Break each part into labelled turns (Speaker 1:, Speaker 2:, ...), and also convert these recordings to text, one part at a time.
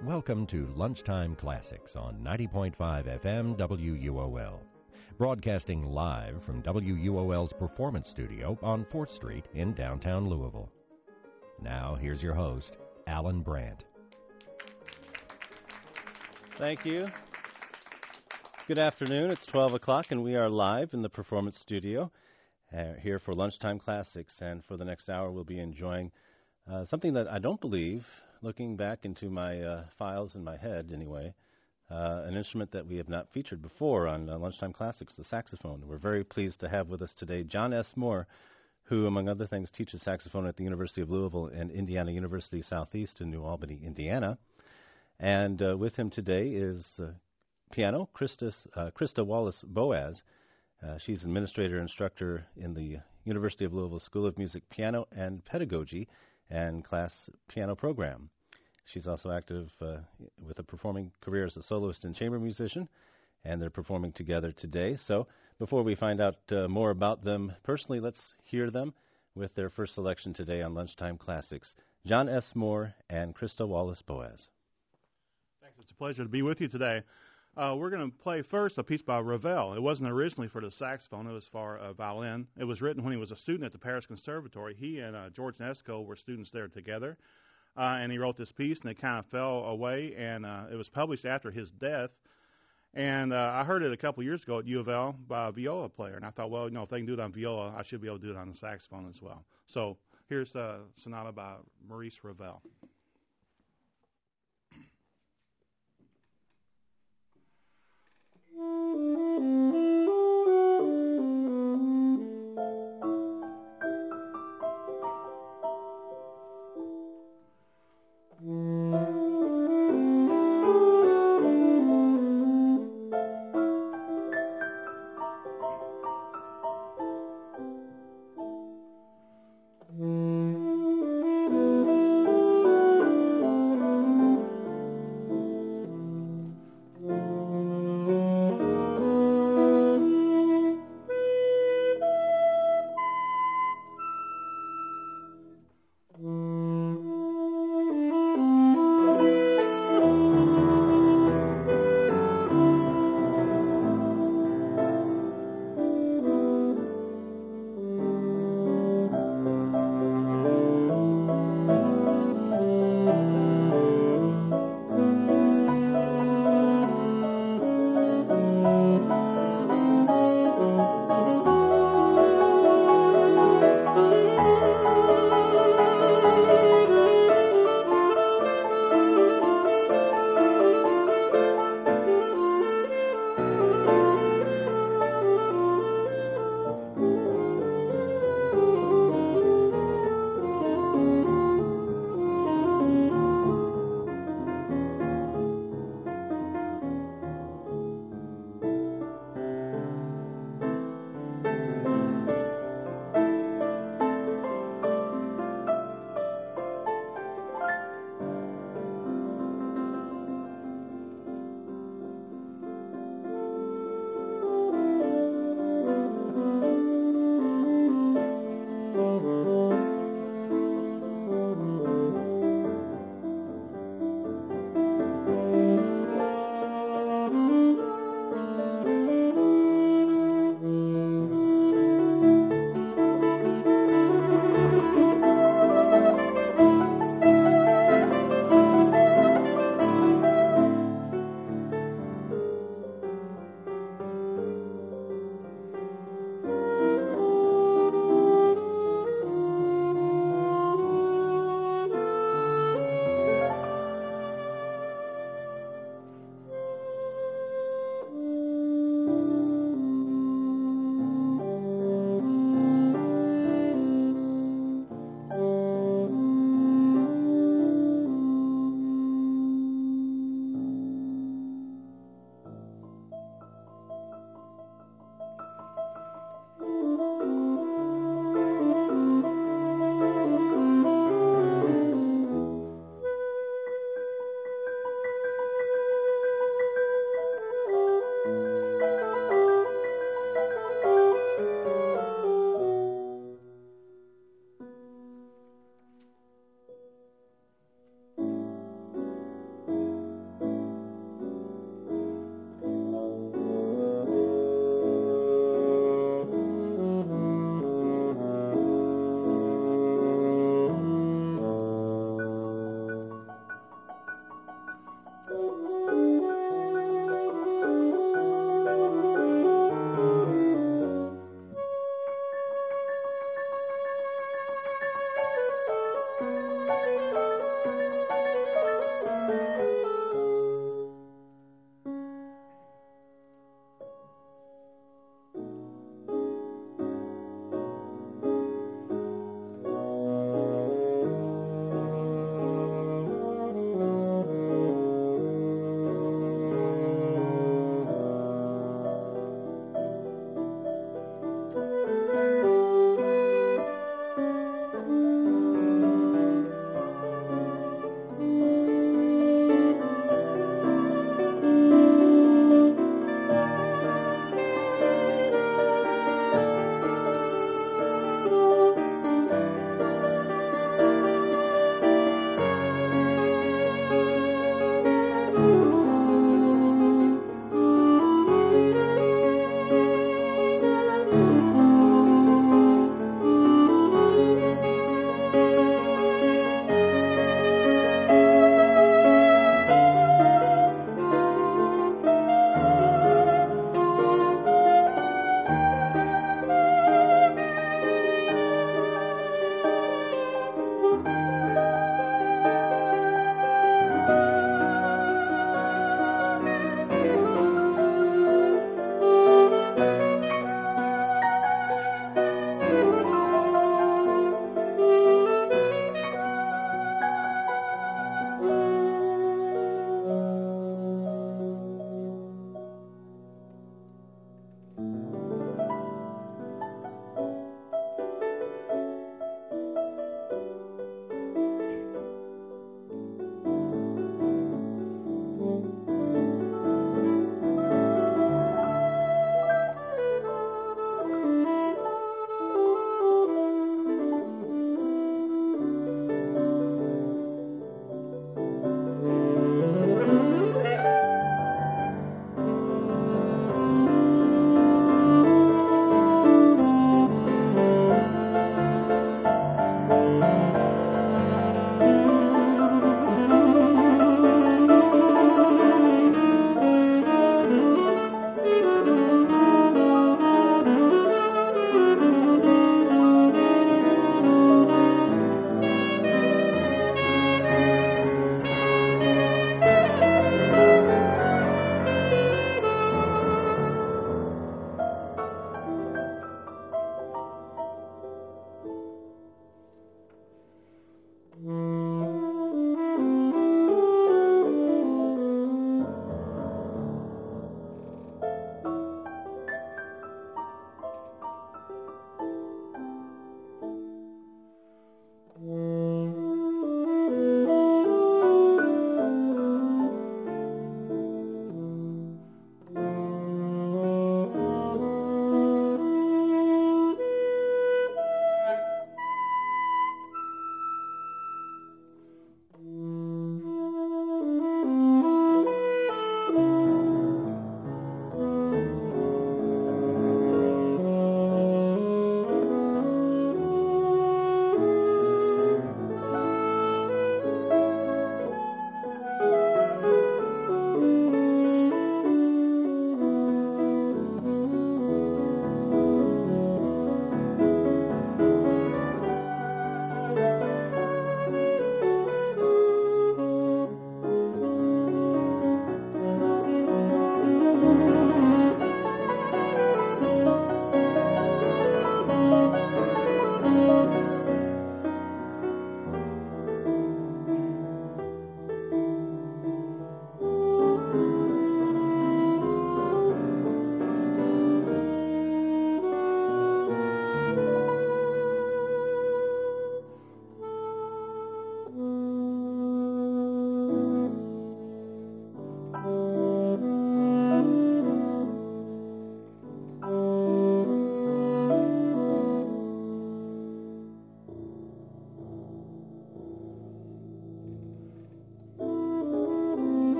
Speaker 1: Welcome to Lunchtime Classics on 90.5 FM WUOL, broadcasting live from WUOL's Performance Studio on 4th Street in downtown Louisville. Now, here's your host, Alan Brandt.
Speaker 2: Thank you. Good afternoon. It's 12 o'clock, and we are live in the Performance Studio here for Lunchtime Classics. And for the next hour, we'll be enjoying something that I don't believe, looking back into my files in my head anyway, an instrument that we have not featured before on Lunchtime Classics, the saxophone. We're very pleased to have with us today John S. Moore, who, among other things, teaches saxophone at the University of Louisville and Indiana University Southeast in New Albany, Indiana. And with him today is piano, Krista Wallace-Boas. She's administrator instructor in the University of Louisville School of Music Piano and Pedagogy and class piano program. She's also active with a performing career as a soloist and chamber musician, and they're performing together today. So before we find out more about them personally, let's hear them with their first selection today on Lunchtime Classics. John S. Moore and Krista Wallace-Boas.
Speaker 3: Thanks. It's a pleasure to be with you today. We're going to play first a piece by Ravel. It wasn't originally for the saxophone. It was for violin. It was written when he was a student at the Paris Conservatory. He and George Nesco were students there together, and he wrote this piece, and it kind of fell away, and it was published after his death. And I heard it a couple years ago at U of L by a viola player, and I thought, well, if they can do it on viola, I should be able to do it on the saxophone as well. So here's the sonata by Maurice Ravel.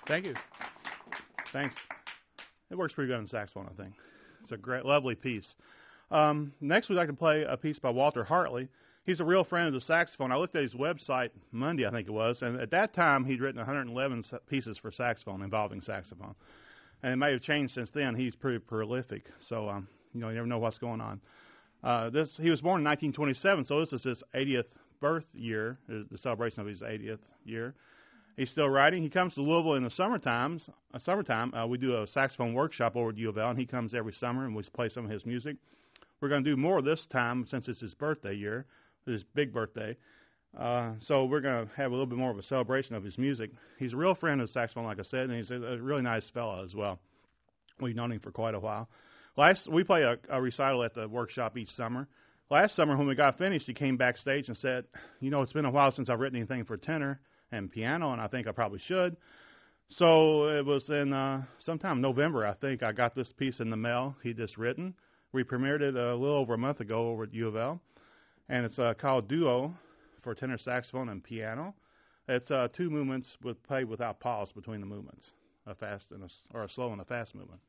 Speaker 3: Thank you. Thanks. It works pretty good on saxophone, I think. It's a great, lovely piece. Next, we'd like to play a piece by Walter Hartley. He's a real friend of the saxophone. I looked at his website Monday, I think it was, and at that time he'd written 111 pieces for saxophone involving saxophone. And it may have changed since then. He's pretty prolific, so you never know what's going on. He was born in 1927, so this is his 80th birth year, the celebration of his 80th year. He's still writing. He comes to Louisville in the summertime. We do a saxophone workshop over at U of L, and he comes every summer, and we play some of his music. We're going to do more this time since it's his birthday year, his big birthday. So we're going to have a little bit more of a celebration of his music. He's a real friend of the saxophone, like I said, and he's a really nice fellow as well. We've known him for quite a while. We play a recital at the workshop each summer. Last summer, when we got finished, he came backstage and said, it's been a while since I've written anything for tenor and piano, and I think I probably should. So it was in sometime November, I think, I got this piece in the mail he'd just written. We premiered it a little over a month ago over at U of L, and it's called Duo for tenor saxophone and piano. It's 2 movements played without pause between the movements, a fast and a slow and a fast movement.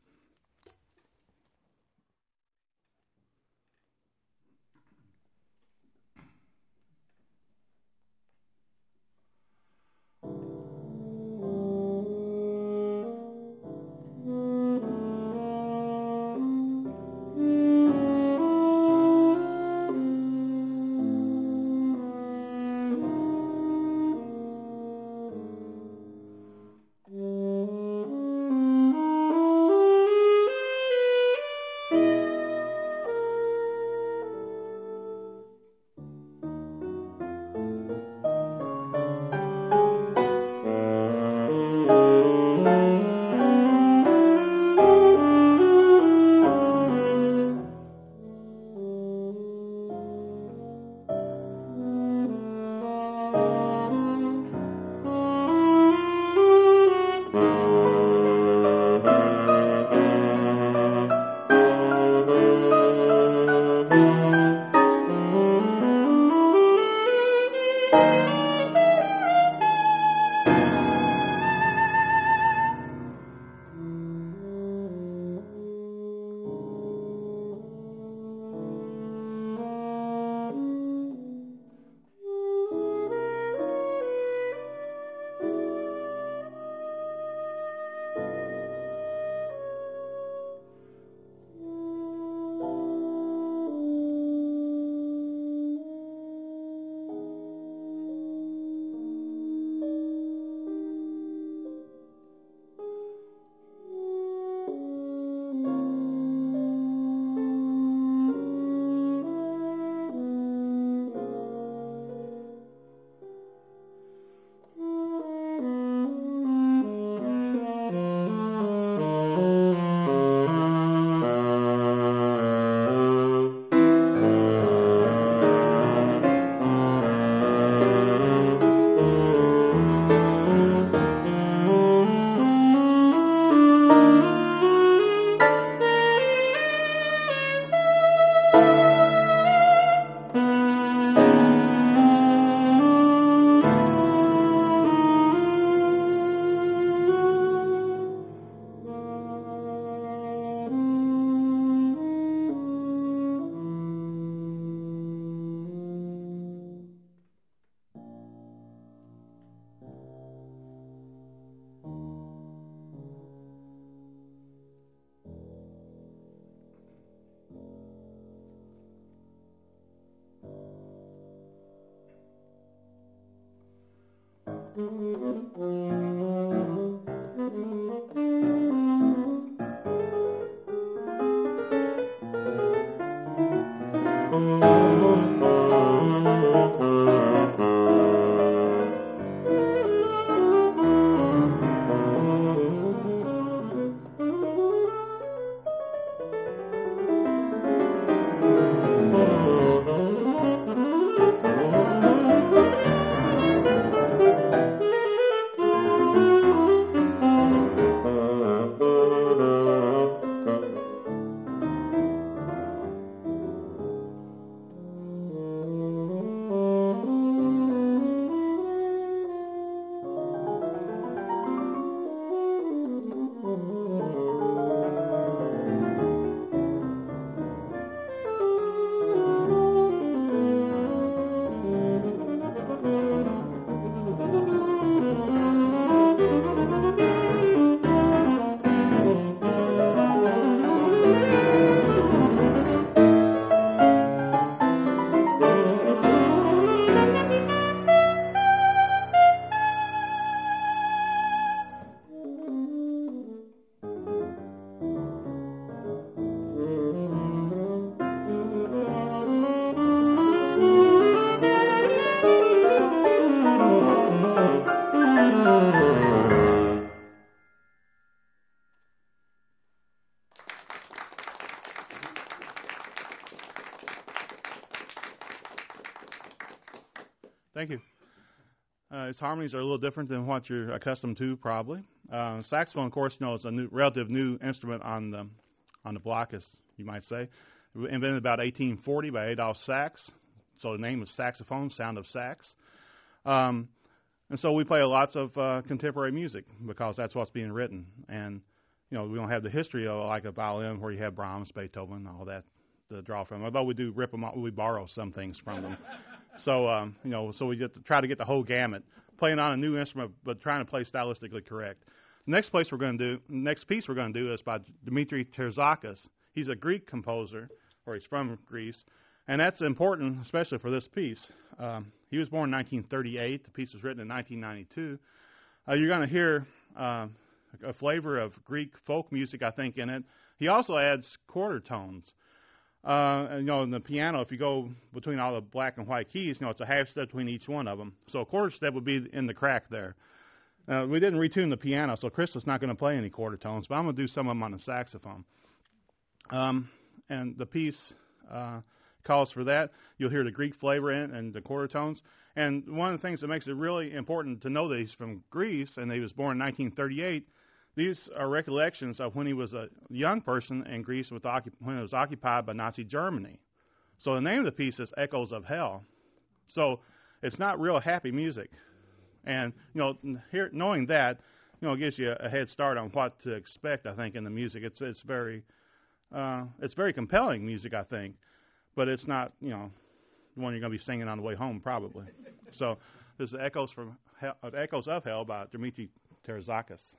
Speaker 3: Thank you. Its harmonies are a little different than what you're accustomed to, probably. Saxophone, of course, is a relative new instrument on the block, as you might say. Invented about 1840 by Adolphe Sax. So the name is saxophone, sound of sax. And so we play lots of contemporary music because that's what's being written. And, we don't have the history of like a violin where you have Brahms, Beethoven, all that to draw from. Although we do rip them off, we borrow some things from them. So, so we try to get the whole gamut, playing on a new instrument, but trying to play stylistically correct. The next piece we're going to do is by Dimitri Terzakis. He's a Greek composer, or he's from Greece, and that's important, especially for this piece. He was born in 1938. The piece was written in 1992. You're going to hear a flavor of Greek folk music, I think, in it. He also adds quarter tones. In the piano, if you go between all the black and white keys, it's a half step between each one of them. So a quarter step would be in the crack there. We didn't retune the piano, so Crystal's not going to play any quarter tones, but I'm going to do some of them on the saxophone. And the piece calls for that. You'll hear the Greek flavor in and the quarter tones. And one of the things that makes it really important to know that he's from Greece and he was born in 1938, these are recollections of when he was a young person in Greece when it was occupied by Nazi Germany. So the name of the piece is Echoes of Hell. So it's not real happy music. And, knowing that, gives you a head start on what to expect, I think, in the music. It's very compelling music, I think, but it's not, the one you're going to be singing on the way home, probably. So this is Echoes of Hell by Dimitri Terzakis.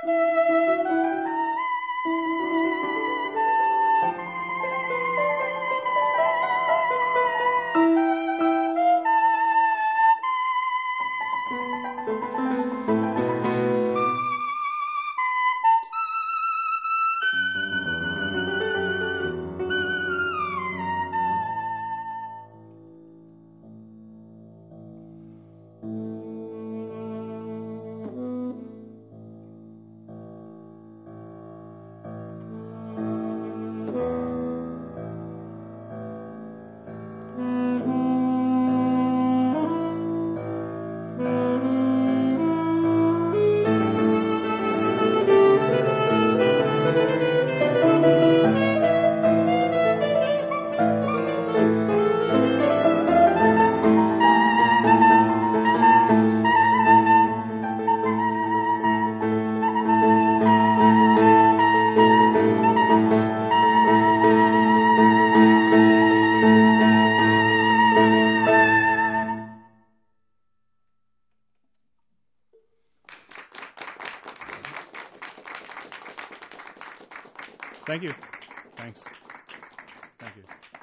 Speaker 3: Thank you. Thanks. Thank you.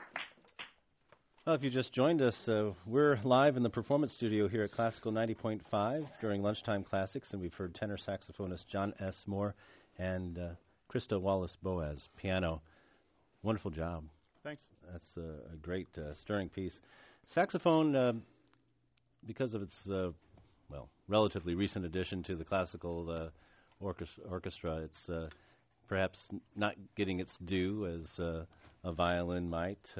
Speaker 2: Well, if you just joined us, we're live in the performance studio here at Classical 90.5 during Lunchtime Classics, and we've heard tenor saxophonist John S. Moore and Krista Wallace-Boas, piano. Wonderful job.
Speaker 3: Thanks.
Speaker 2: That's a great stirring piece. Saxophone, because of its, relatively recent addition to the classical orchestra, it's perhaps not getting its due as a violin might.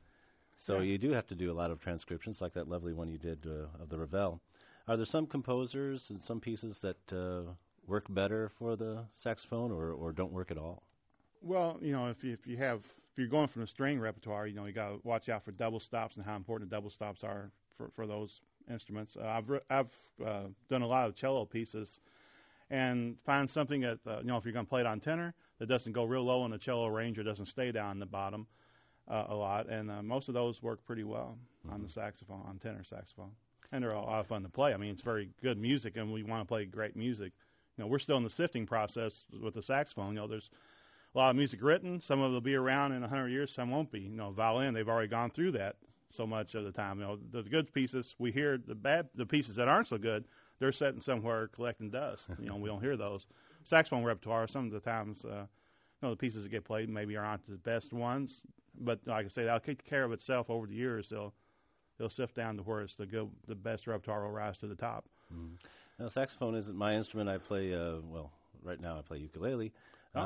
Speaker 2: So you do have to do a lot of transcriptions, like that lovely one you did of the Ravel. Are there some composers and some pieces that work better for the saxophone, or don't work at all?
Speaker 3: Well, if you're going from the string repertoire, you got to watch out for double stops and how important double stops are for those instruments. I've done a lot of cello pieces, and find something that if you're going to play it on tenor, that doesn't go real low in the cello range or doesn't stay down the bottom a lot. And most of those work pretty well on the saxophone, on tenor saxophone. And they're a lot of fun to play. I mean, it's very good music, and we want to play great music. We're still in the sifting process with the saxophone. There's a lot of music written. Some of it will be around in 100 years, some won't be. Violin, they've already gone through that so much of the time. The good pieces, we hear. The pieces that aren't so good, they're sitting somewhere collecting dust. We don't hear those. Saxophone repertoire, some of the times, the pieces that get played maybe aren't the best ones. But like I say, that'll take care of itself over the years. They'll sift down to where it's the best repertoire will rise to the top.
Speaker 2: Mm-hmm. Now, saxophone isn't my instrument. I play, right now I play ukulele.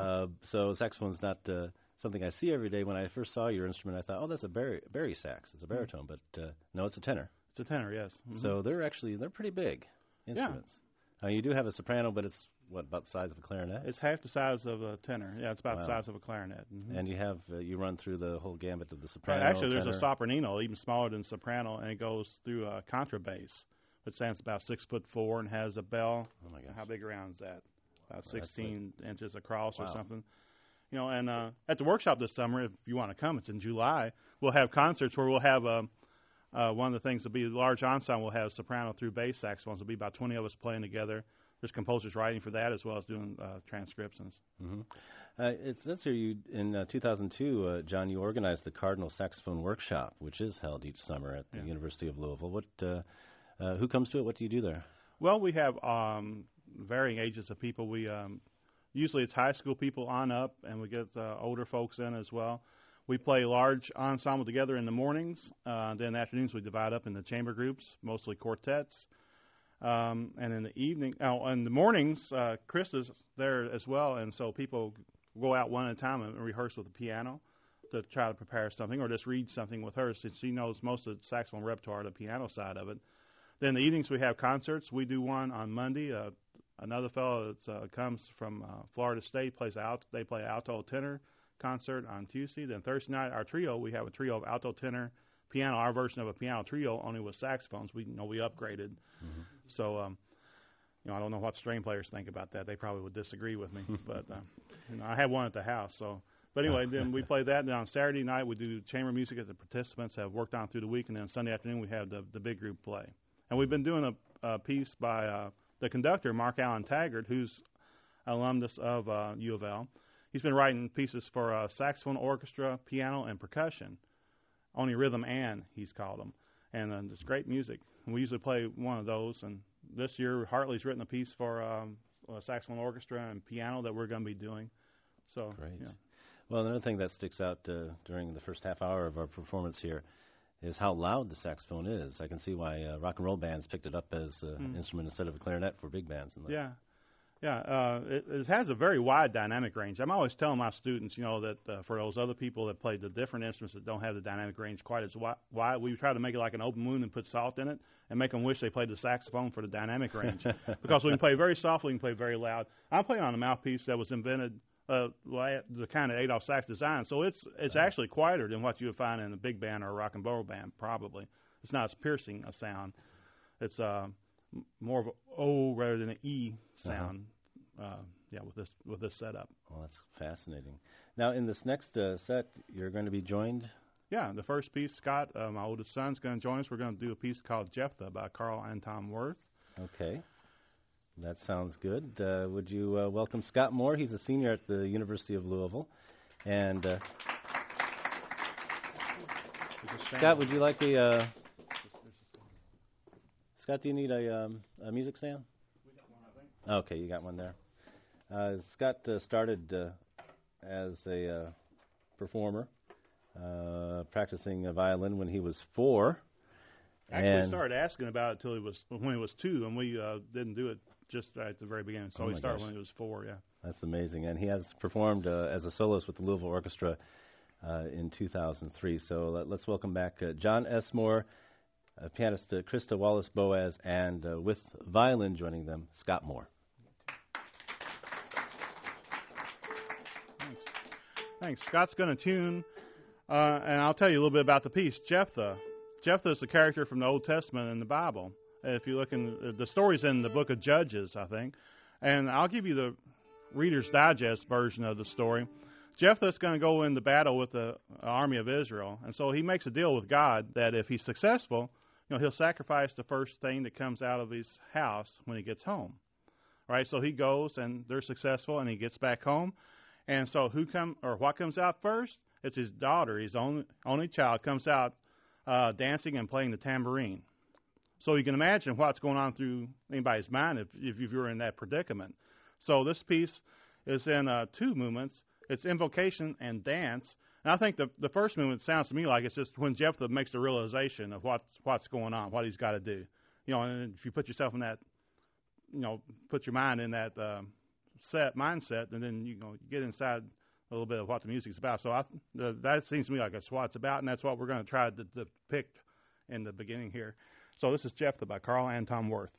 Speaker 2: So saxophone's not something I see every day. When I first saw your instrument, I thought, oh, that's a bari sax. It's a baritone. But no, it's a tenor.
Speaker 3: It's a tenor, yes. Mm-hmm.
Speaker 2: So they're pretty big instruments. Yeah. You do have a soprano, but it's, about the size of a clarinet?
Speaker 3: It's half the size of a tenor. Yeah, it's about the size of a clarinet. Mm-hmm.
Speaker 2: And you have you run through the whole gambit of the soprano,
Speaker 3: Actually,
Speaker 2: tenor.
Speaker 3: There's a sopranino, even smaller than soprano, and it goes through a contrabass, which stands about 6'4" and has a bell.
Speaker 2: Oh, my gosh.
Speaker 3: How big around is that? About 16 inches across or something. And at the workshop this summer, if you want to come, it's in July, we'll have concerts where we'll have one of the things will be a large ensemble. We'll have soprano through bass saxophones. There'll be about 20 of us playing together. There's composers writing for that as well as doing transcriptions.
Speaker 2: Mm-hmm. It says here in 2002, John, you organized the Cardinal Saxophone Workshop, which is held each summer at the University of Louisville. Who comes to it? What do you do there?
Speaker 3: Well, we have varying ages of people. We usually it's high school people on up, and we get older folks in as well. We play large ensemble together in the mornings. Then in the afternoons we divide up into chamber groups, mostly quartets. And in the evening, in the mornings, Krista's there as well, and so people go out one at a time and rehearse with the piano to try to prepare something, or just read something with her, since she knows most of the saxophone repertoire, the piano side of it. Then in the evenings we have concerts. We do one on Monday. Another fellow that comes from Florida State they play alto tenor concert on Tuesday. Then Thursday night, our trio, we have a trio of alto tenor, piano, our version of a piano trio, only with saxophones. We upgraded. Mm-hmm. So, I don't know what string players think about that. They probably would disagree with me, but I have one at the house. So, but anyway, then we play that. And then on Saturday night, we do chamber music that the participants have worked on through the week, and then Sunday afternoon we have the big group play. And we've been doing a piece by the conductor, Mark Allen Taggart, who's alumnus of U of L. He's been writing pieces for saxophone, orchestra, piano, and percussion. Only rhythm and he's called them. And it's great music. We usually play one of those. And this year, Hartley's written a piece for saxophone, orchestra, and piano that we're going to be doing. So,
Speaker 2: great.
Speaker 3: Yeah.
Speaker 2: Well, another thing that sticks out during the first half hour of our performance here is how loud the saxophone is. I can see why rock and roll bands picked it up as an instrument instead of a clarinet for big bands.
Speaker 3: Yeah. It has a very wide dynamic range. I'm always telling my students, that for those other people that play the different instruments that don't have the dynamic range quite as wide, we try to make it like an open wound and put salt in it and make them wish they played the saxophone for the dynamic range. Because we can play very softly, we can play very loud. I'm playing on a mouthpiece that was invented the kind of Adolph Sax design, so it's actually quieter than what you would find in a big band or a rock and roll band. Probably, it's not as piercing a sound. It's more of an O rather than an E sound. With this setup.
Speaker 2: Well, that's fascinating. Now, in this next set, you're going to be joined.
Speaker 3: Yeah, the first piece, Scott, my oldest son's going to join us. We're going to do a piece called Jephthah by Carl Anton Worth.
Speaker 2: Okay. That sounds good. Would you welcome Scott Moore? He's a senior at the University of Louisville. And Scott, would you like a... Scott, do you need a music stand?
Speaker 3: We got one, I think.
Speaker 2: Okay, you got one there. Scott started as a performer, practicing violin when he was 4.
Speaker 3: Actually, started asking about it when he was 2, and we didn't do it just at the very beginning. So he started when he was 4. Yeah,
Speaker 2: that's amazing. And he has performed as a soloist with the Louisville Orchestra in 2003. So let's welcome back John S. Moore, pianist Krista Wallace Boaz, and with violin joining them, Scott Moore.
Speaker 3: Thanks. Scott's going to tune, and I'll tell you a little bit about the piece, Jephthah. Jephthah is a character from the Old Testament in the Bible. If you look in the story's in the book of Judges, I think. And I'll give you the Reader's Digest version of the story. Jephthah's going to go into battle with the army of Israel, and so he makes a deal with God that if he's successful, he'll sacrifice the first thing that comes out of his house when he gets home. Right? So he goes, and they're successful, and he gets back home. And so what comes out first? It's his daughter, his only child, comes out dancing and playing the tambourine. So you can imagine what's going on through anybody's mind if you're in that predicament. So this piece is in 2 movements. It's invocation and dance. And I think the first movement sounds to me like it's just when Jephthah makes the realization of what's going on, what he's got to do. And if you put yourself in that, put your mind in that mindset, and then you get inside a little bit of what the music's about. So that seems to me like that's what it's about, and that's what we're going to try to depict in the beginning here. So this is Jephthah by Carl Anton Worth.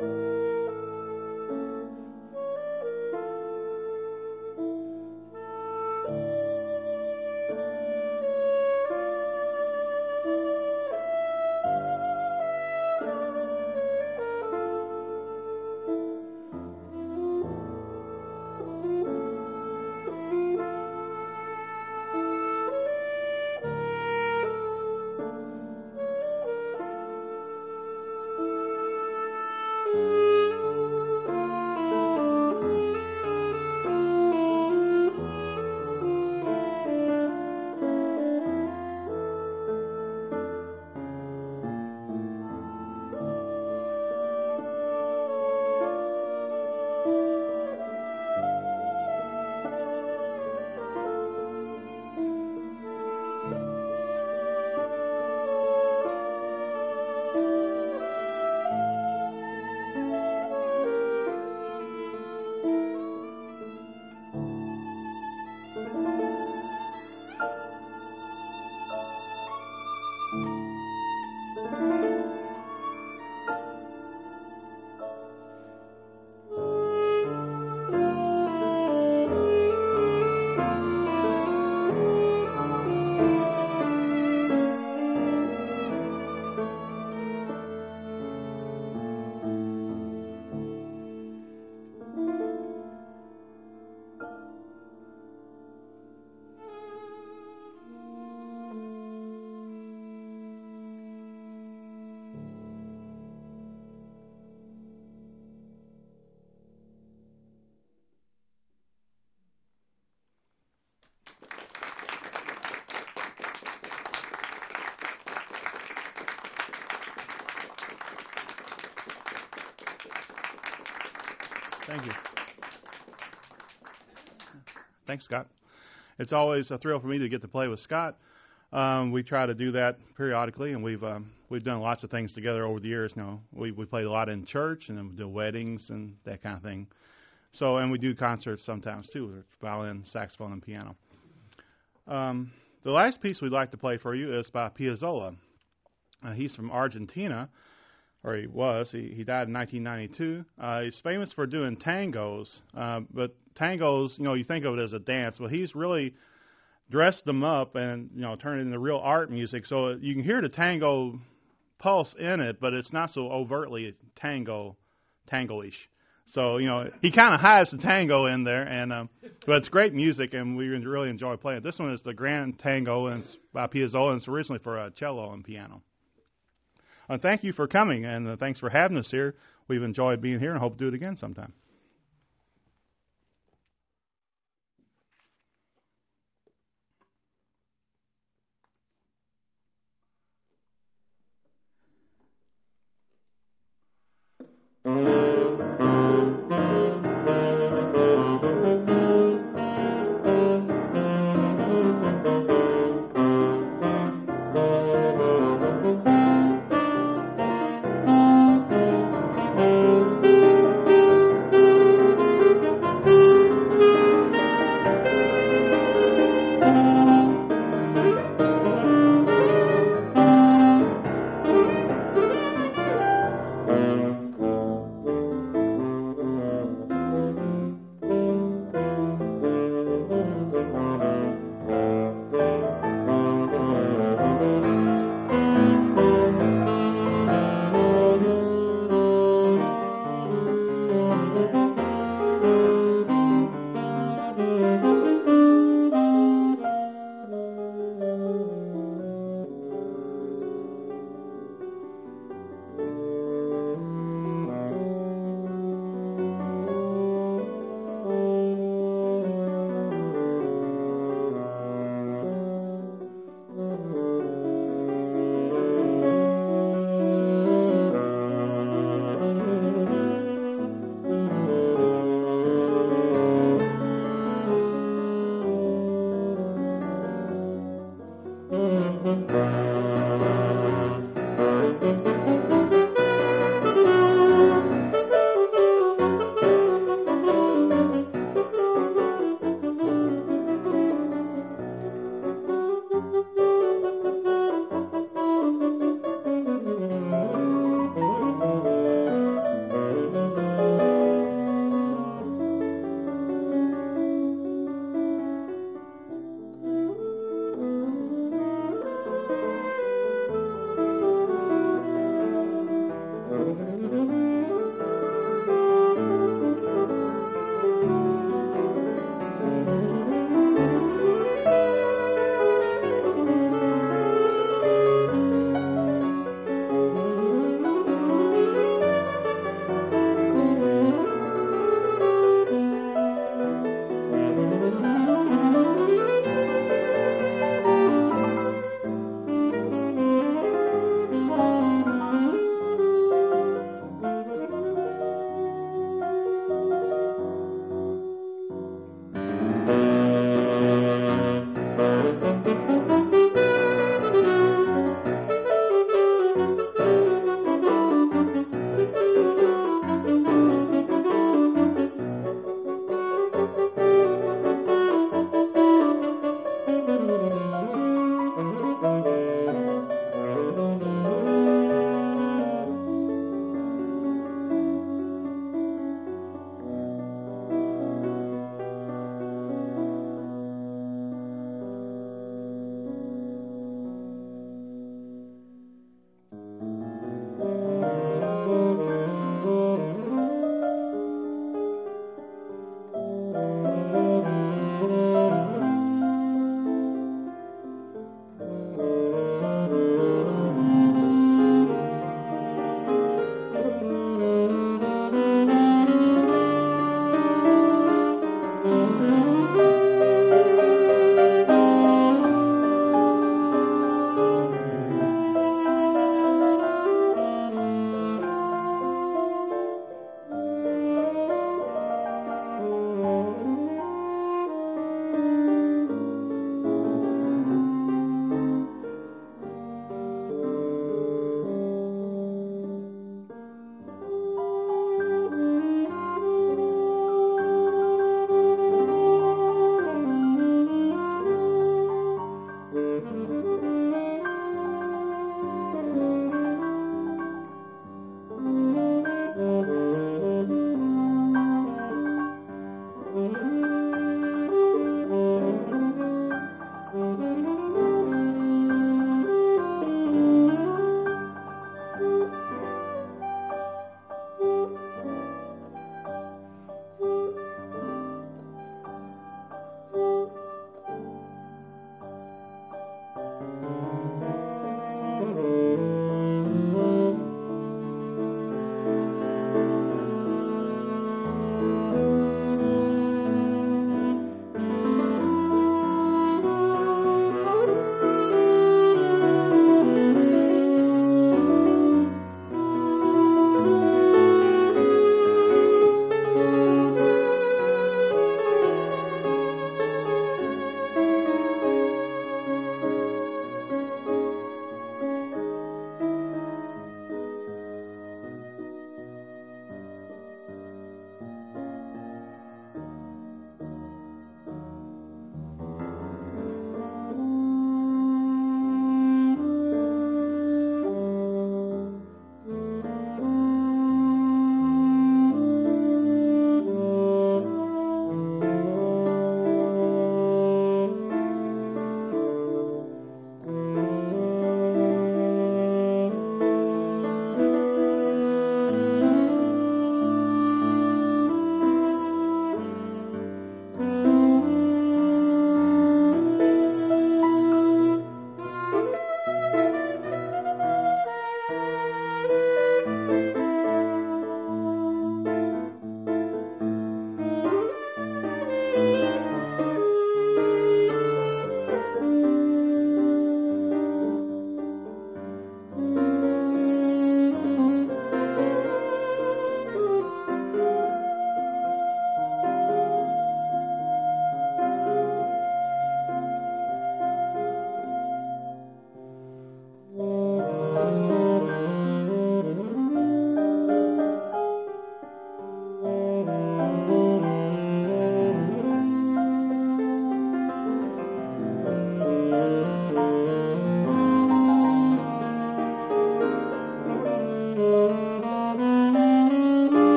Speaker 3: Thank you. Thanks, Scott. It's always a thrill for me to get to play with Scott. We try to do that periodically, and we've done lots of things together over the years. You know, we played a lot in church, and then we do weddings and that kind of thing. So, and we do concerts sometimes too, violin, saxophone, and piano. The last piece we'd like to play for you is by Piazzolla. He's from Argentina, or he was. He died in 1992. He's famous for doing tangos, but tangos, you know, you think of it as a dance, but he's really dressed them up and, you know, turned it into real art music. So you can hear the tango pulse in it, but it's not so overtly tango-ish. So, you know, he kind of hides the tango in there, and but it's great music, and we really enjoy playing it. This one is the Grand Tango, and it's by Piazzolla, and it's originally for cello and piano. Thank you for coming, and thanks for having us here. We've enjoyed being here and hope to do it again sometime.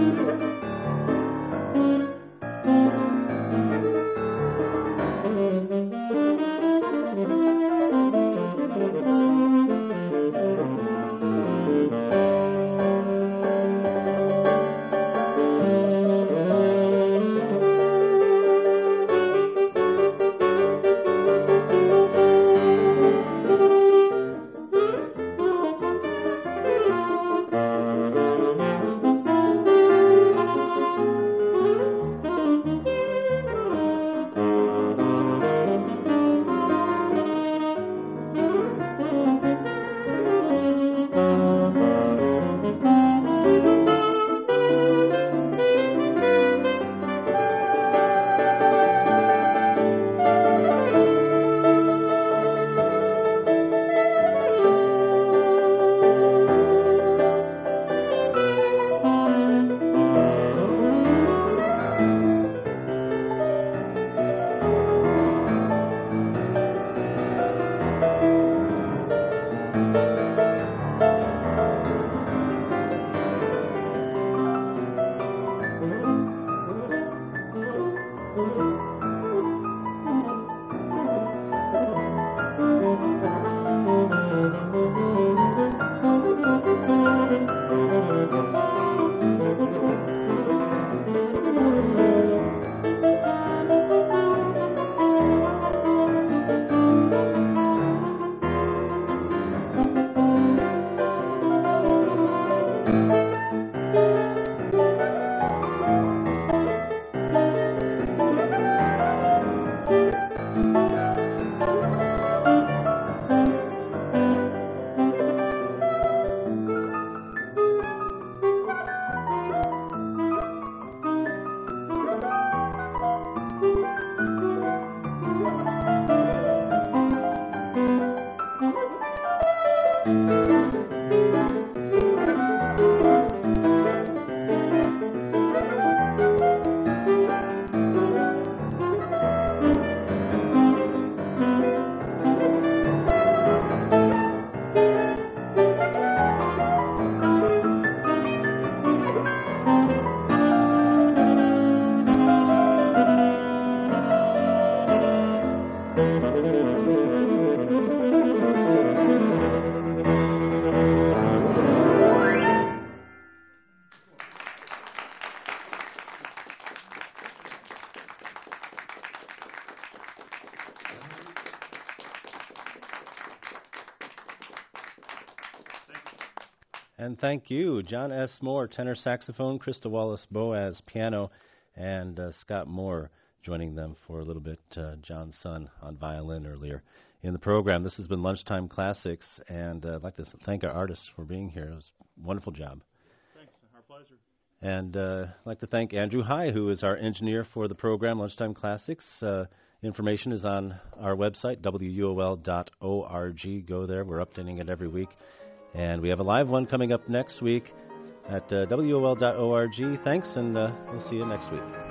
Speaker 2: And thank you, John S. Moore, tenor saxophone, Krista Wallace-Boaz, piano, and Scott Moore joining them for a little bit, John's son on violin earlier in the program. This has been Lunchtime Classics, and I'd like to thank our artists for being here. It was a wonderful job.
Speaker 3: Thanks. Our pleasure.
Speaker 2: And I'd like to thank Andrew High, who is our engineer for the program, Lunchtime Classics. Information is on our website, wuol.org. Go there. We're updating it every week. And we have a live one coming up next week at wuol.org. Thanks, and we'll see you next week.